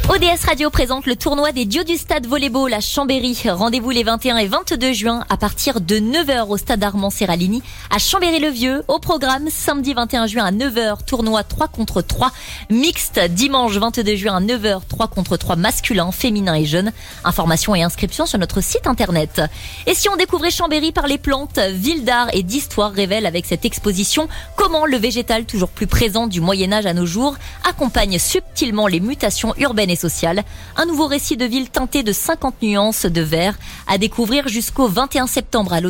ODS Radio présente le tournoi des dieux du stade volleyball à Chambéry. Rendez-vous les 21 et 22 juin à partir de 9h au stade Armand Serralini à Chambéry-le-Vieux. Au programme, samedi 21 juin à 9h, tournoi 3 contre 3 mixte. Dimanche 22 juin à 9h, 3 contre 3 masculin, féminin et jeunes. Informations et inscriptions sur notre site internet. Et si on découvrait Chambéry par les plantes, ville d'art et d'histoire révèle avec cette exposition comment le végétal toujours plus présent du Moyen-Âge à nos jours accompagne subtilement les mutations urbaines et sociales. Un nouveau récit de ville teinté de 50 nuances de vert à découvrir jusqu'au 21 septembre à